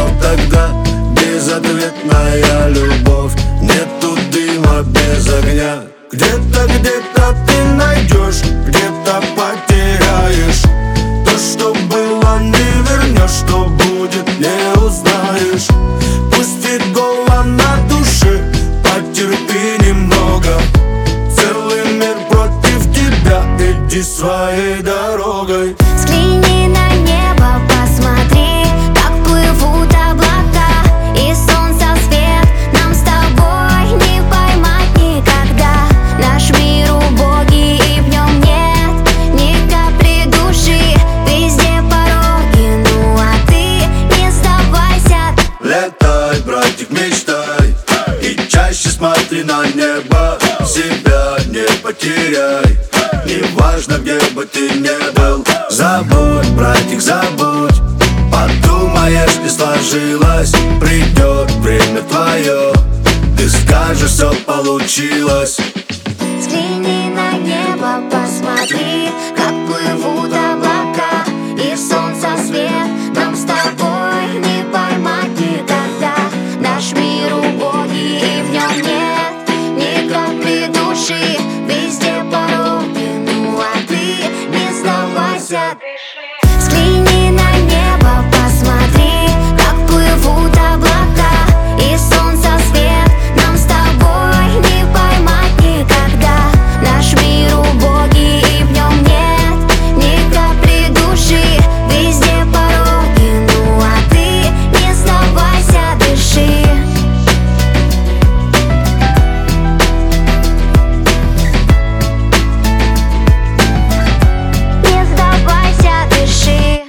знал тогда. Безответная любовь, нету дыма без огня. Где-то ты найдешь, где-то потеряешь. То, что было, не вернешь, что будет, не узнаешь. Пусть и голо на душе, потерпи немного. Целый мир против тебя, иди своей дорогой. Взгляни на небо, посмотри, как плывут облака, и солнца свет нам с тобой не поймать никогда. Наш мир убогий, и в нем нет ни капли души, везде пороги, ну а ты не сдавайся. Летай, братик, мечтай, и чаще смотри на небо. Себя не потеряй, неважно, где бы ты ни был. Забудь, братик, забудь, подумаешь, не сложилось. Придет время твое, ты скажешь, все получилось. Взгляни на небо, посмотри, как плывут облака, и солнца свет нам с тобой не поймать никогда. Наш мир убогий, и в нем нет ни капли души, везде пороги, ну а ты не сдавайся.